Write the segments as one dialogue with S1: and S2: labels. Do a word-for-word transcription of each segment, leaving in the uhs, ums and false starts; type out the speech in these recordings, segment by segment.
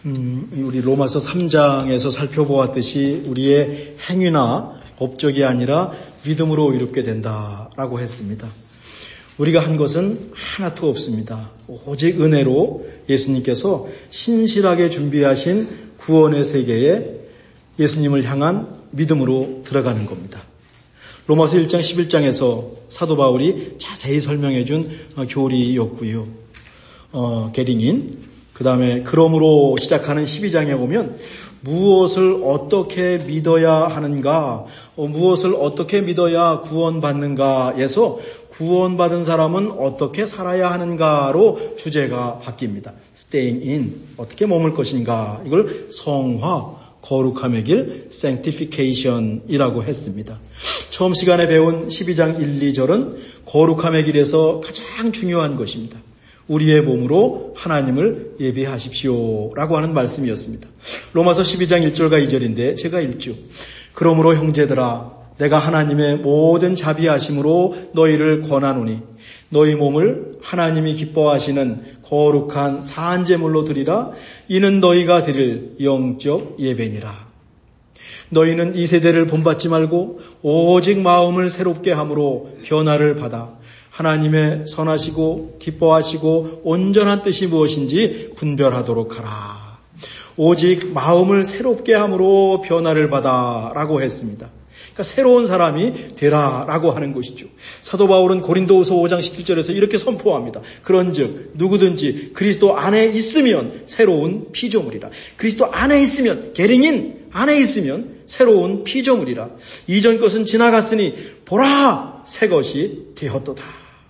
S1: 음, 우리 로마서 삼 장에서 살펴보았듯이 우리의 행위나 업적이 아니라 믿음으로 이롭게 된다라고 했습니다. 우리가 한 것은 하나도 없습니다. 오직 은혜로 예수님께서 신실하게 준비하신 구원의 세계에 예수님을 향한 믿음으로 들어가는 겁니다. 로마서 일 장 십일 장에서 사도 바울이 자세히 설명해 준 교리였고요. 어, 게링인 그 다음에 그러므로 시작하는 십이 장에 보면 무엇을 어떻게 믿어야 하는가, 어, 무엇을 어떻게 믿어야 구원받는가에서 구원받은 사람은 어떻게 살아야 하는가로 주제가 바뀝니다. Staying in, 어떻게 머물 것인가, 이걸 성화, 거룩함의 길, sanctification이라고 했습니다. 처음 시간에 배운 십이 장 일, 이 절은 거룩함의 길에서 가장 중요한 것입니다. 우리의 몸으로 하나님을 예배하십시오라고 하는 말씀이었습니다. 로마서 십이 장 일 절과 이 절인데 제가 읽죠. 그러므로 형제들아 내가 하나님의 모든 자비하심으로 너희를 권하노니 너희 몸을 하나님이 기뻐하시는 거룩한 사한제물로 드리라. 이는 너희가 드릴 영적 예배니라. 너희는 이 세대를 본받지 말고 오직 마음을 새롭게 함으로 변화를 받아 하나님의 선하시고 기뻐하시고 온전한 뜻이 무엇인지 분별하도록 하라. 오직 마음을 새롭게 함으로 변화를 받아 라고 했습니다. 그러니까 새로운 사람이 되라라고 하는 것이죠. 사도 바울은 고린도후서 오 장 십칠 절에서 이렇게 선포합니다. 그런즉 누구든지 그리스도 안에 있으면 새로운 피조물이라. 그리스도 안에 있으면, 계ring인 안에 있으면 새로운 피조물이라. 이전 것은 지나갔으니 보라 새 것이 되었도다.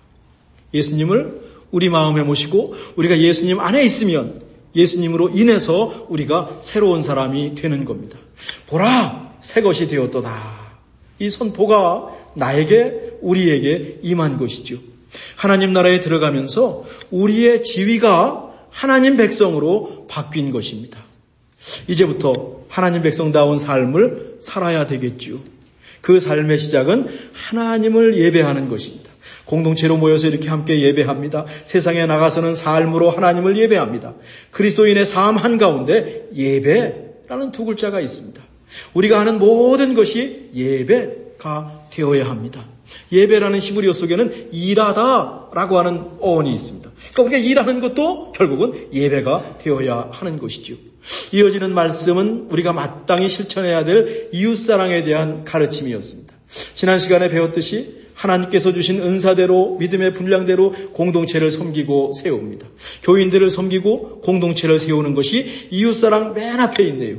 S1: 예수님을 우리 마음에 모시고 우리가 예수님 안에 있으면 예수님으로 인해서 우리가 새로운 사람이 되는 겁니다. 보라 새 것이 되었도다. 이 선포가 나에게 우리에게 임한 것이죠. 하나님 나라에 들어가면서 우리의 지위가 하나님 백성으로 바뀐 것입니다. 이제부터 하나님 백성다운 삶을 살아야 되겠죠. 그 삶의 시작은 하나님을 예배하는 것입니다. 공동체로 모여서 이렇게 함께 예배합니다. 세상에 나가서는 삶으로 하나님을 예배합니다. 그리스도인의 삶 한가운데 예배라는 두 글자가 있습니다. 우리가 하는 모든 것이 예배가 되어야 합니다. 예배라는 히브리어 속에는 일하다라고 하는 어원이 있습니다. 그러니까 우리가 일하는 것도 결국은 예배가 되어야 하는 것이죠. 이어지는 말씀은 우리가 마땅히 실천해야 될 이웃사랑에 대한 가르침이었습니다. 지난 시간에 배웠듯이 하나님께서 주신 은사대로 믿음의 분량대로 공동체를 섬기고 세웁니다. 교인들을 섬기고 공동체를 세우는 것이 이웃사랑 맨 앞에 있네요.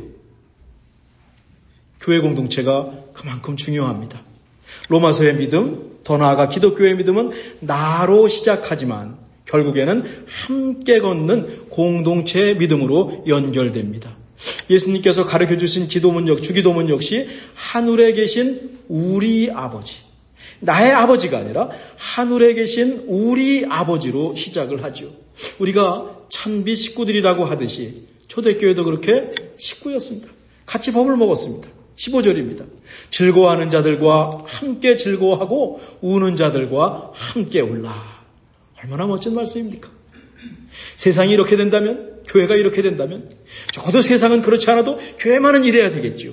S1: 교회 공동체가 그만큼 중요합니다. 로마서의 믿음, 더 나아가 기독교의 믿음은 나로 시작하지만 결국에는 함께 걷는 공동체의 믿음으로 연결됩니다. 예수님께서 가르쳐주신 기도문 역, 주기도문 역시 하늘에 계신 우리 아버지, 나의 아버지가 아니라 하늘에 계신 우리 아버지로 시작을 하죠. 우리가 찬비 식구들이라고 하듯이 초대교회도 그렇게 식구였습니다. 같이 밥을 먹었습니다. 십오 절입니다. 즐거워하는 자들과 함께 즐거워하고 우는 자들과 함께 울라. 얼마나 멋진 말씀입니까? 세상이 이렇게 된다면, 교회가 이렇게 된다면 적어도 세상은 그렇지 않아도 교회만은 이래야 되겠죠.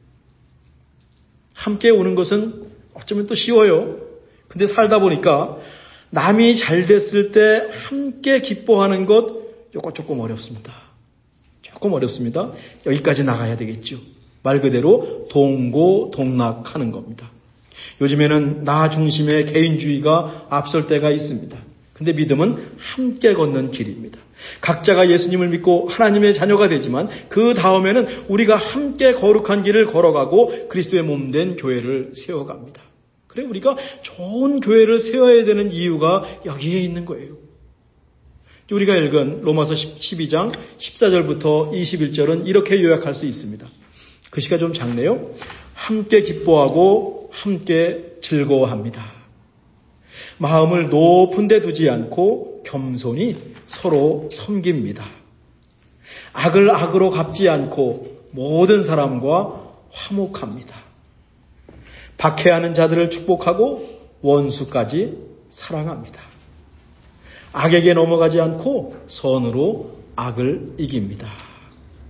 S1: 함께 우는 것은 어쩌면 또 쉬워요. 근데 살다 보니까 남이 잘 됐을 때 함께 기뻐하는 것 요거 조금 어렵습니다. 조금 어렵습니다. 여기까지 나가야 되겠죠. 말 그대로 동고동락하는 겁니다. 요즘에는 나 중심의 개인주의가 앞설 때가 있습니다. 근데 믿음은 함께 걷는 길입니다. 각자가 예수님을 믿고 하나님의 자녀가 되지만 그 다음에는 우리가 함께 거룩한 길을 걸어가고 그리스도의 몸된 교회를 세워갑니다. 그래 우리가 좋은 교회를 세워야 되는 이유가 여기에 있는 거예요. 우리가 읽은 로마서 십이 장 십사 절부터 이십일 절은 이렇게 요약할 수 있습니다. 글씨가 좀 작네요. 함께 기뻐하고 함께 즐거워합니다. 마음을 높은 데 두지 않고 겸손히 서로 섬깁니다. 악을 악으로 갚지 않고 모든 사람과 화목합니다. 박해하는 자들을 축복하고 원수까지 사랑합니다. 악에게 넘어가지 않고 선으로 악을 이깁니다.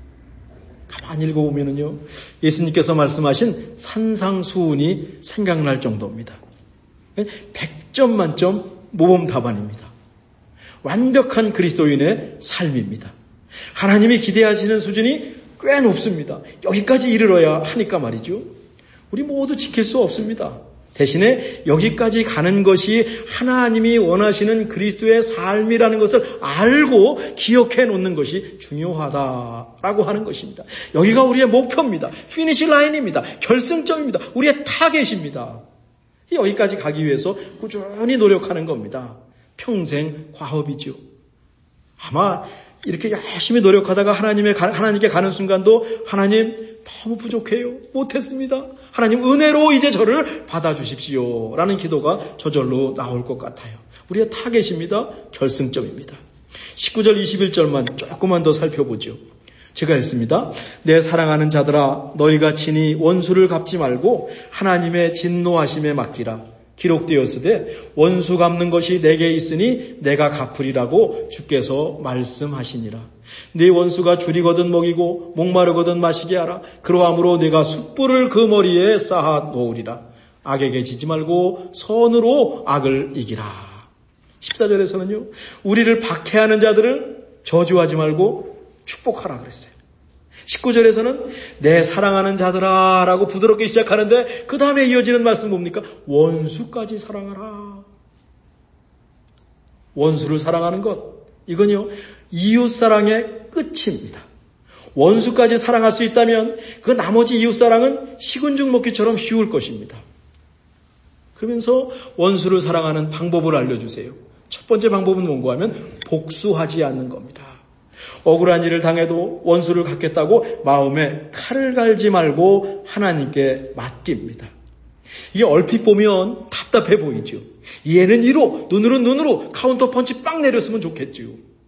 S1: 가만히 읽어보면요, 예수님께서 말씀하신 산상수훈이 생각날 정도입니다. 백 점 만점 모범 답안입니다. 완벽한 그리스도인의 삶입니다. 하나님이 기대하시는 수준이 꽤 높습니다. 여기까지 이르러야 하니까 말이죠. 우리 모두 지킬 수 없습니다. 대신에 여기까지 가는 것이 하나님이 원하시는 그리스도의 삶이라는 것을 알고 기억해 놓는 것이 중요하다라고 하는 것입니다. 여기가 우리의 목표입니다. 피니시 라인입니다. 결승점입니다. 우리의 타겟입니다. 여기까지 가기 위해서 꾸준히 노력하는 겁니다. 평생 과업이죠. 아마 이렇게 열심히 노력하다가 하나님의, 하나님께 가는 순간도 하나님 너무 부족해요. 못했습니다. 하나님 은혜로 이제 저를 받아주십시오. 라는 기도가 저절로 나올 것 같아요. 우리의 타겟입니다. 결승점입니다. 십구 절 이십일 절만 조금만 더 살펴보죠. 제가 했습니다. 내 사랑하는 자들아 너희가 친히 원수를 갚지 말고 하나님의 진노하심에 맡기라. 기록되었으되 원수 갚는 것이 내게 있으니 내가 갚으리라고 주께서 말씀하시니라. 네 원수가 줄이거든 먹이고 목마르거든 마시게 하라. 그러함으로 내가 숯불을 그 머리에 쌓아 놓으리라. 악에게 지지 말고 선으로 악을 이기라. 십사 절에서는요. 우리를 박해하는 자들을 저주하지 말고 축복하라 그랬어요. 십구 절에서는 내 사랑하는 자들아 라고 부드럽게 시작하는데 그 다음에 이어지는 말씀 뭡니까? 원수까지 사랑하라. 원수를 사랑하는 것, 이건요 이웃사랑의 끝입니다. 원수까지 사랑할 수 있다면 그 나머지 이웃사랑은 식은 죽 먹기처럼 쉬울 것입니다. 그러면서 원수를 사랑하는 방법을 알려주세요. 첫 번째 방법은 뭔가 하면 복수하지 않는 겁니다. 억울한 일을 당해도 원수를 갚겠다고 마음에 칼을 갈지 말고 하나님께 맡깁니다. 이게 얼핏 보면 답답해 보이죠. 얘는 이로, 눈으로 눈으로 카운터 펀치 빵 내렸으면 좋겠죠.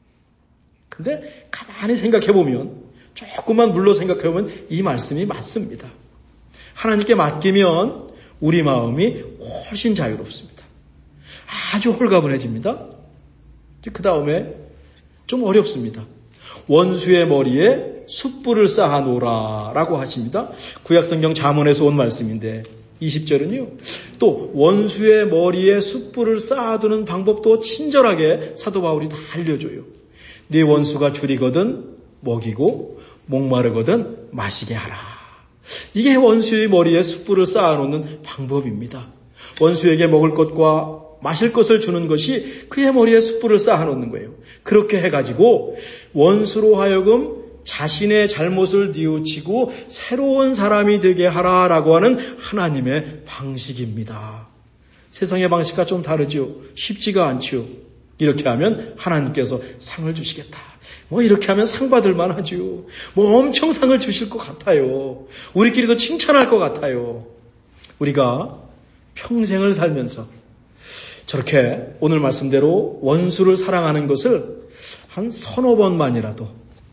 S1: 근데 가만히 생각해 보면, 조금만 물러 생각해 보면 이 말씀이 맞습니다. 하나님께 맡기면 우리 마음이 훨씬 자유롭습니다. 아주 홀가분해집니다. 그 다음에 좀 어렵습니다. 원수의 머리에 숯불을 쌓아 놓으라 라고 하십니다. 구약성경 잠언에서 온 말씀인데 이십 절은요. 또 원수의 머리에 숯불을 쌓아두는 방법도 친절하게 사도 바울이 다 알려줘요. 네 원수가 줄이거든 먹이고 목마르거든 마시게 하라. 이게 원수의 머리에 숯불을 쌓아놓는 방법입니다. 원수에게 먹을 것과 마실 것을 주는 것이 그의 머리에 숯불을 쌓아놓는 거예요. 그렇게 해가지고 원수로 하여금 자신의 잘못을 뉘우치고 새로운 사람이 되게 하라라고 하는 하나님의 방식입니다. 세상의 방식과 좀 다르죠. 쉽지가 않죠. 이렇게 하면 하나님께서 상을 주시겠다. 뭐 이렇게 하면 상 받을 만하죠. 뭐 엄청 상을 주실 것 같아요. 우리끼리도 칭찬할 것 같아요. 우리가 평생을 살면서 저렇게 오늘 말씀대로 원수를 사랑하는 것을 한 서너 번만이라도,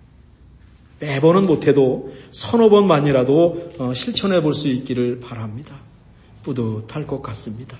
S1: 매번은 못해도 서너 번만이라도 실천해 볼 수 있기를 바랍니다. 뿌듯할 것 같습니다.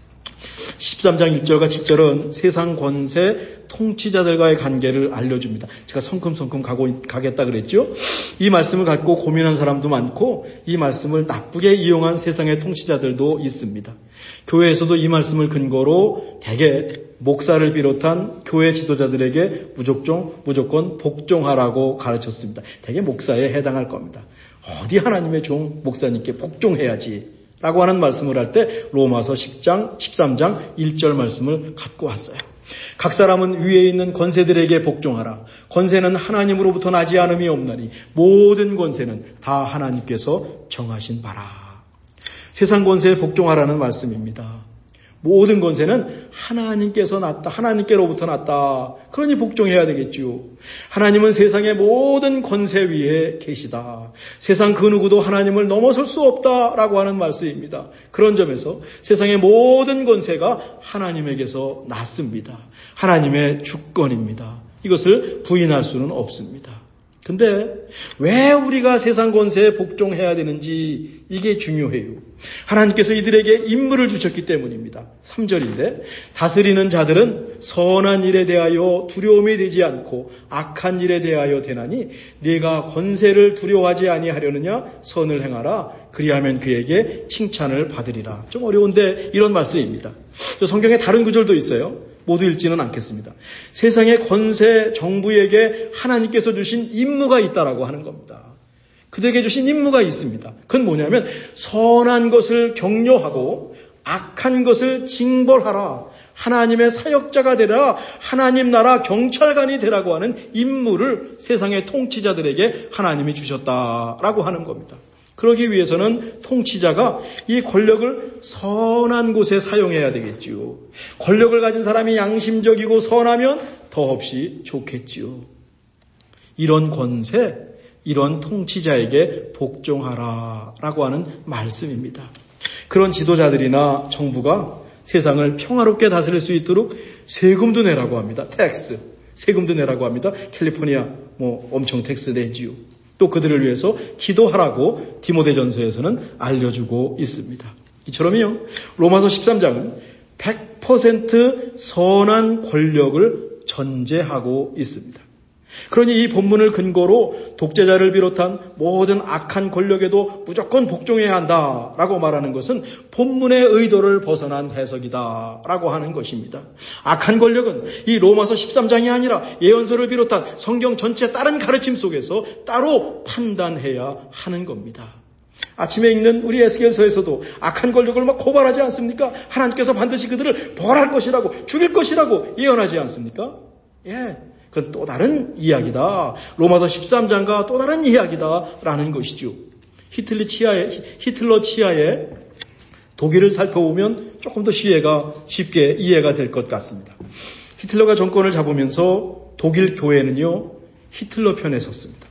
S1: 십삼 장 일 절과 칠 절은 세상 권세 통치자들과의 관계를 알려줍니다. 제가 성큼성큼 가고, 가겠다 그랬죠. 이 말씀을 갖고 고민한 사람도 많고 이 말씀을 나쁘게 이용한 세상의 통치자들도 있습니다. 교회에서도 이 말씀을 근거로 대개 목사를 비롯한 교회 지도자들에게 무조건, 무조건 복종하라고 가르쳤습니다. 대개 목사에 해당할 겁니다. 어디 하나님의 종 목사님께 복종해야지 라고 하는 말씀을 할 때 로마서 십 장, 십삼 장 일 절 말씀을 갖고 왔어요. 각 사람은 위에 있는 권세들에게 복종하라. 권세는 하나님으로부터 나지 않음이 없나니 모든 권세는 다 하나님께서 정하신 바라. 세상 권세에 복종하라는 말씀입니다. 모든 권세는 하나님께서 났다. 하나님께로부터 났다. 그러니 복종해야 되겠죠. 하나님은 세상의 모든 권세 위에 계시다. 세상 그 누구도 하나님을 넘어설 수 없다라고 하는 말씀입니다. 그런 점에서 세상의 모든 권세가 하나님에게서 났습니다. 하나님의 주권입니다. 이것을 부인할 수는 없습니다. 근데 왜 우리가 세상 권세에 복종해야 되는지 이게 중요해요. 하나님께서 이들에게 임무를 주셨기 때문입니다. 삼 절인데 다스리는 자들은 선한 일에 대하여 두려움이 되지 않고 악한 일에 대하여 되나니 네가 권세를 두려워하지 아니하려느냐 선을 행하라 그리하면 그에게 칭찬을 받으리라. 좀 어려운데 이런 말씀입니다. 또 성경에 다른 구절도 있어요. 모두 읽지는 않겠습니다. 세상의 권세 정부에게 하나님께서 주신 임무가 있다라고 하는 겁니다. 그들에게 주신 임무가 있습니다. 그건 뭐냐면 선한 것을 격려하고 악한 것을 징벌하라. 하나님의 사역자가 되라. 하나님 나라 경찰관이 되라고 하는 임무를 세상의 통치자들에게 하나님이 주셨다라고 하는 겁니다. 그러기 위해서는 통치자가 이 권력을 선한 곳에 사용해야 되겠지요. 권력을 가진 사람이 양심적이고 선하면 더없이 좋겠지요. 이런 권세, 이런 통치자에게 복종하라라고 하는 말씀입니다. 그런 지도자들이나 정부가 세상을 평화롭게 다스릴 수 있도록 세금도 내라고 합니다. 텍스, 세금도 내라고 합니다. 캘리포니아 뭐 엄청 텍스 내지요. 또 그들을 위해서 기도하라고 디모데전서에서는 알려주고 있습니다. 이처럼요. 로마서 십삼 장은 백 퍼센트 선한 권력을 전제하고 있습니다. 그러니 이 본문을 근거로 독재자를 비롯한 모든 악한 권력에도 무조건 복종해야 한다라고 말하는 것은 본문의 의도를 벗어난 해석이다라고 하는 것입니다. 악한 권력은 이 로마서 십삼 장이 아니라 예언서를 비롯한 성경 전체 다른 가르침 속에서 따로 판단해야 하는 겁니다. 아침에 읽는 우리 에스겔서에서도 악한 권력을 막 고발하지 않습니까? 하나님께서 반드시 그들을 벌할 것이라고, 죽일 것이라고 예언하지 않습니까? 예. 그건 또 다른 이야기다. 로마서 십삼 장과 또 다른 이야기다라는 것이죠. 히틀러 치하에, 히틀러 치하에 독일을 살펴보면 조금 더 시해가 쉽게 이해가 될 것 같습니다. 히틀러가 정권을 잡으면서 독일 교회는요, 히틀러 편에 섰습니다.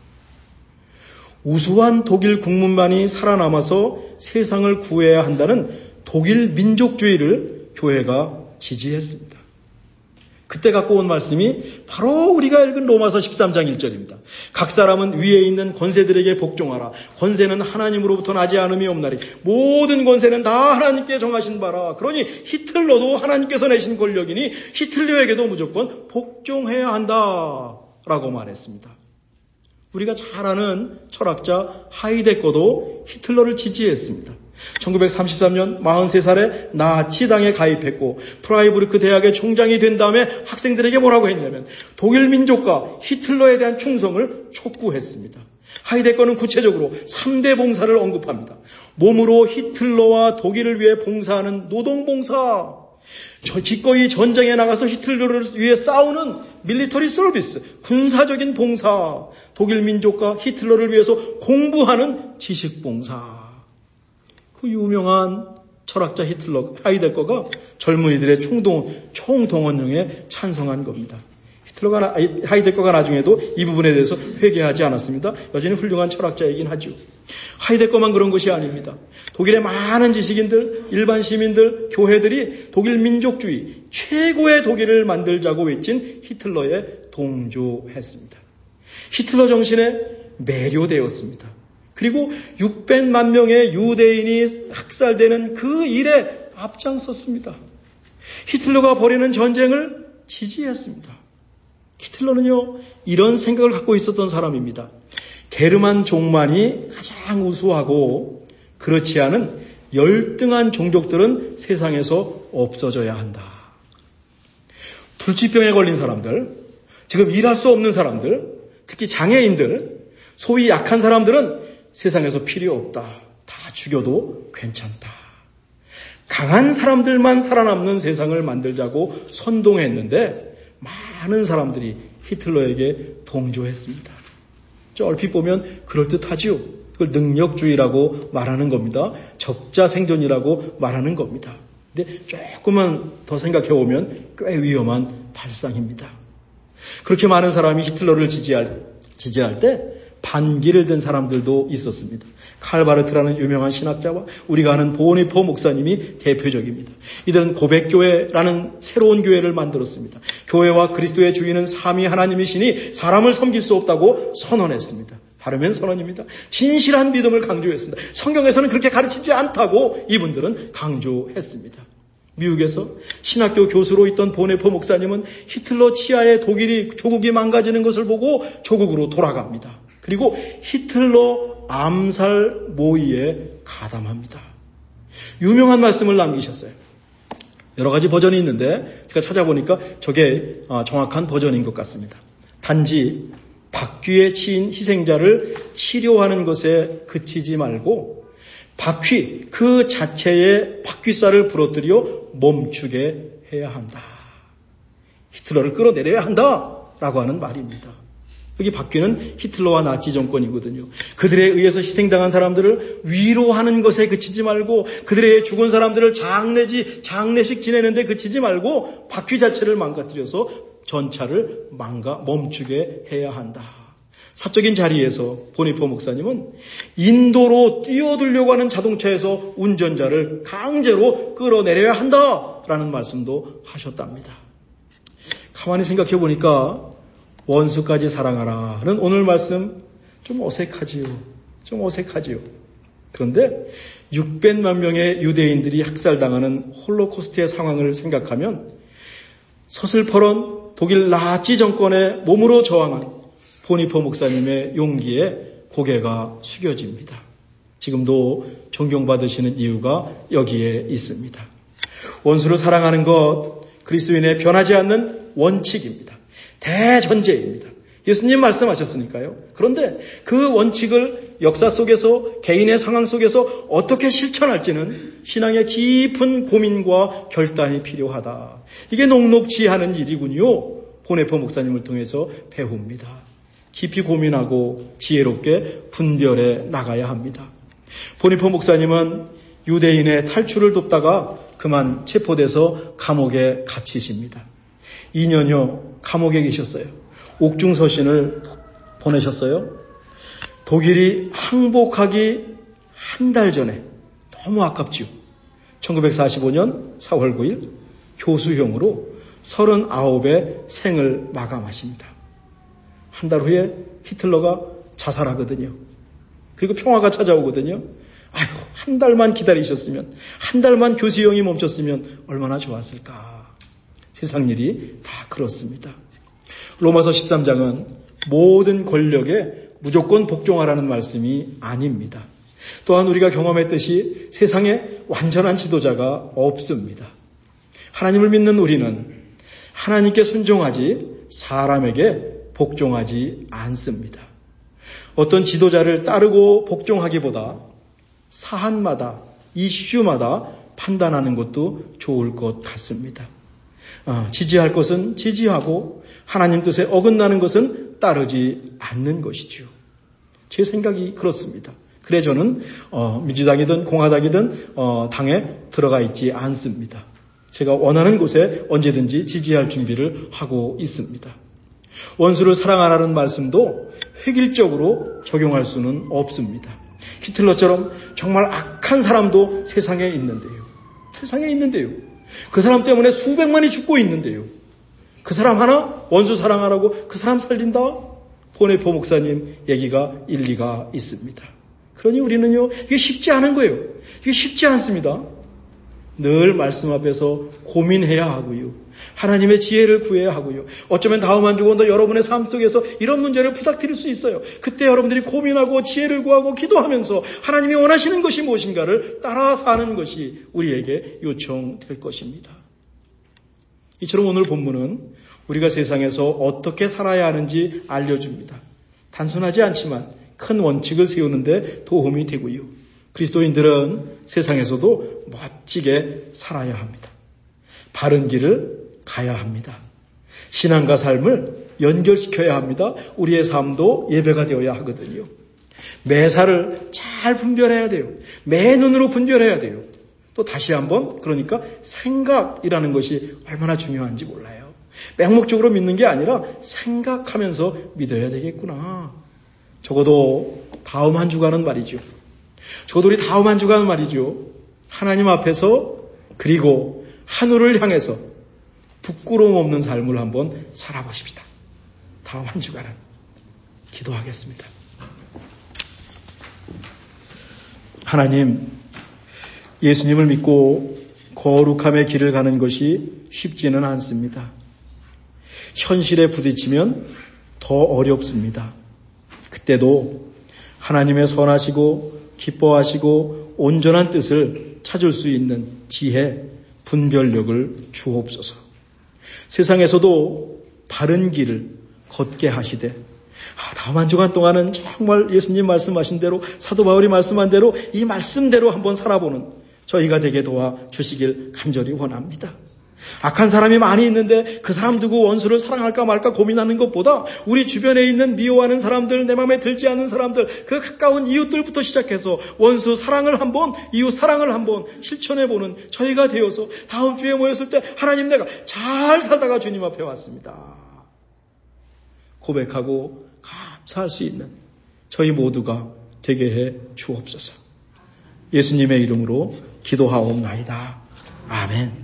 S1: 우수한 독일 국문만이 살아남아서 세상을 구해야 한다는 독일 민족주의를 교회가 지지했습니다. 그때 갖고 온 말씀이 바로 우리가 읽은 로마서 십삼 장 일 절입니다. 각 사람은 위에 있는 권세들에게 복종하라. 권세는 하나님으로부터 나지 않음이 없나니 모든 권세는 다 하나님께 정하신 바라. 그러니 히틀러도 하나님께서 내신 권력이니 히틀러에게도 무조건 복종해야 한다라고 말했습니다. 우리가 잘 아는 철학자 하이데거도 히틀러를 지지했습니다. 천구백삼십삼 년 마흔세 살에 나치당에 가입했고 프라이부르크 대학의 총장이 된 다음에 학생들에게 뭐라고 했냐면 독일 민족과 히틀러에 대한 충성을 촉구했습니다. 하이데거는 구체적으로 삼 대 봉사를 언급합니다. 몸으로 히틀러와 독일을 위해 봉사하는 노동봉사, 저 기꺼이 전쟁에 나가서 히틀러를 위해 싸우는 밀리터리 서비스, 군사적인 봉사, 독일 민족과 히틀러를 위해서 공부하는 지식봉사. 그 유명한 철학자 히틀러, 하이데거가 젊은이들의 총동, 총동원령에 찬성한 겁니다. 히틀러가, 하이데거가 나중에도 이 부분에 대해서 회개하지 않았습니다. 여전히 훌륭한 철학자이긴 하죠. 하이데거만 그런 것이 아닙니다. 독일의 많은 지식인들, 일반 시민들, 교회들이 독일 민족주의, 최고의 독일을 만들자고 외친 히틀러에 동조했습니다. 히틀러 정신에 매료되었습니다. 그리고 육백만 명의 유대인이 학살되는 그 일에 앞장섰습니다. 히틀러가 벌이는 전쟁을 지지했습니다. 히틀러는요, 이런 생각을 갖고 있었던 사람입니다. 게르만 종만이 가장 우수하고 그렇지 않은 열등한 종족들은 세상에서 없어져야 한다. 불치병에 걸린 사람들, 지금 일할 수 없는 사람들, 특히 장애인들, 소위 약한 사람들은 세상에서 필요 없다. 다 죽여도 괜찮다. 강한 사람들만 살아남는 세상을 만들자고 선동했는데 많은 사람들이 히틀러에게 동조했습니다. 저 얼핏 보면 그럴듯하지요. 그걸 능력주의라고 말하는 겁니다. 적자 생존이라고 말하는 겁니다. 근데 조금만 더 생각해 보면 꽤 위험한 발상입니다. 그렇게 많은 사람이 히틀러를 지지할, 지지할 때 반기를 든 사람들도 있었습니다. 칼바르트라는 유명한 신학자와 우리가 아는 보니포 목사님이 대표적입니다. 이들은 고백교회라는 새로운 교회를 만들었습니다. 교회와 그리스도의 주인은 삼위 하나님이시니 사람을 섬길 수 없다고 선언했습니다. 바르면 선언입니다. 진실한 믿음을 강조했습니다. 성경에서는 그렇게 가르치지 않다고 이분들은 강조했습니다. 미국에서 신학교 교수로 있던 보네포 목사님은 히틀러 치하에 독일이 조국이 망가지는 것을 보고 조국으로 돌아갑니다. 그리고 히틀러 암살 모의에 가담합니다. 유명한 말씀을 남기셨어요. 여러 가지 버전이 있는데 제가 찾아보니까 저게 정확한 버전인 것 같습니다. 단지 박쥐에 치인 희생자를 치료하는 것에 그치지 말고 박쥐 그 자체에 박쥐살을 부러뜨려 멈추게 해야 한다. 히틀러를 끌어내려야 한다라고 하는 말입니다. 여기 박쥐는 히틀러와 나치 정권이거든요. 그들에 의해서 희생당한 사람들을 위로하는 것에 그치지 말고 그들에 의해 죽은 사람들을 장례지 장례식 지내는데 그치지 말고 박쥐 자체를 망가뜨려서 전차를 망가 멈추게 해야 한다. 사적인 자리에서 보니포 목사님은 인도로 뛰어들려고 하는 자동차에서 운전자를 강제로 끌어내려야 한다라는 말씀도 하셨답니다. 가만히 생각해 보니까 원수까지 사랑하라는 오늘 말씀 좀 어색하지요. 좀 어색하지요. 그런데 육백만 명의 유대인들이 학살당하는 홀로코스트의 상황을 생각하면 서슬퍼런 독일 나치 정권의 몸으로 저항한 보니포 목사님의 용기에 고개가 숙여집니다. 지금도 존경받으시는 이유가 여기에 있습니다. 원수를 사랑하는 것, 그리스도인의 변하지 않는 원칙입니다. 대전제입니다. 예수님 말씀하셨으니까요. 그런데 그 원칙을 역사 속에서 개인의 상황 속에서 어떻게 실천할지는 신앙의 깊은 고민과 결단이 필요하다. 이게 녹록지 않은 일이군요. 보네포 목사님을 통해서 배웁니다. 깊이 고민하고 지혜롭게 분별해 나가야 합니다. 보네포 목사님은 유대인의 탈출을 돕다가 그만 체포돼서 감옥에 갇히십니다. 이 년여 감옥에 계셨어요. 옥중서신을 보내셨어요. 독일이 항복하기 한 달 전에 너무 아깝지요. 천구백사십오 년 사월 구일 교수형으로 서른아홉의 생을 마감하십니다. 한 달 후에 히틀러가 자살하거든요. 그리고 평화가 찾아오거든요. 아이고, 한 달만 기다리셨으면, 한 달만 교수형이 멈췄으면 얼마나 좋았을까. 세상 일이 다 그렇습니다. 로마서 십삼 장은 모든 권력에 무조건 복종하라는 말씀이 아닙니다. 또한 우리가 경험했듯이 세상에 완전한 지도자가 없습니다. 하나님을 믿는 우리는 하나님께 순종하지 사람에게 복종하지 않습니다. 어떤 지도자를 따르고 복종하기보다 사안마다 이슈마다 판단하는 것도 좋을 것 같습니다. 아, 지지할 것은 지지하고 하나님 뜻에 어긋나는 것은 따르지 않는 것이죠. 제 생각이 그렇습니다. 그래 저는 어, 민주당이든 공화당이든 어, 당에 들어가 있지 않습니다. 제가 원하는 곳에 언제든지 지지할 준비를 하고 있습니다. 원수를 사랑하라는 말씀도 획일적으로 적용할 수는 없습니다. 히틀러처럼 정말 악한 사람도 세상에 있는데요. 세상에 있는데요. 그 사람 때문에 수백만이 죽고 있는데요. 그 사람 하나 원수 사랑하라고 그 사람 살린다? 보네포 목사님 얘기가 일리가 있습니다. 그러니 우리는요, 이게 쉽지 않은 거예요. 이게 쉽지 않습니다. 늘 말씀 앞에서 고민해야 하고요. 하나님의 지혜를 구해야 하고요. 어쩌면 다음 한 주간도 여러분의 삶 속에서 이런 문제를 부닥뜨릴 수 있어요. 그때 여러분들이 고민하고 지혜를 구하고 기도하면서 하나님이 원하시는 것이 무엇인가를 따라 사는 것이 우리에게 요청될 것입니다. 이처럼 오늘 본문은 우리가 세상에서 어떻게 살아야 하는지 알려줍니다. 단순하지 않지만 큰 원칙을 세우는데 도움이 되고요. 그리스도인들은 세상에서도 멋지게 살아야 합니다. 바른 길을 가야 합니다. 신앙과 삶을 연결시켜야 합니다. 우리의 삶도 예배가 되어야 하거든요. 매사를 잘 분별해야 돼요. 매 눈으로 분별해야 돼요. 또 다시 한번 그러니까 생각이라는 것이 얼마나 중요한지 몰라요. 맹목적으로 믿는 게 아니라 생각하면서 믿어야 되겠구나. 적어도 다음 한 주간은 말이죠. 조돌이 다음 한 주간 말이죠. 하나님 앞에서 그리고 하늘을 향해서 부끄러움 없는 삶을 한번 살아보십시다. 다음 한 주간은 기도하겠습니다. 하나님, 예수님을 믿고 거룩함의 길을 가는 것이 쉽지는 않습니다. 현실에 부딪히면 더 어렵습니다. 그때도 하나님의 선하시고 기뻐하시고 온전한 뜻을 찾을 수 있는 지혜, 분별력을 주옵소서. 세상에서도 바른 길을 걷게 하시되 아, 다음 한 주간 동안은 정말 예수님 말씀하신 대로, 사도 바울이 말씀한 대로 이 말씀대로 한번 살아보는 저희가 되게 도와주시길 간절히 원합니다. 악한 사람이 많이 있는데 그 사람 두고 원수를 사랑할까 말까 고민하는 것보다 우리 주변에 있는 미워하는 사람들, 내 마음에 들지 않는 사람들, 그 가까운 이웃들부터 시작해서 원수 사랑을 한번, 이웃 사랑을 한번 실천해보는 저희가 되어서 다음 주에 모였을 때 하나님, 내가 잘 살다가 주님 앞에 왔습니다 고백하고 감사할 수 있는 저희 모두가 되게 해 주옵소서. 예수님의 이름으로 기도하옵나이다. 아멘.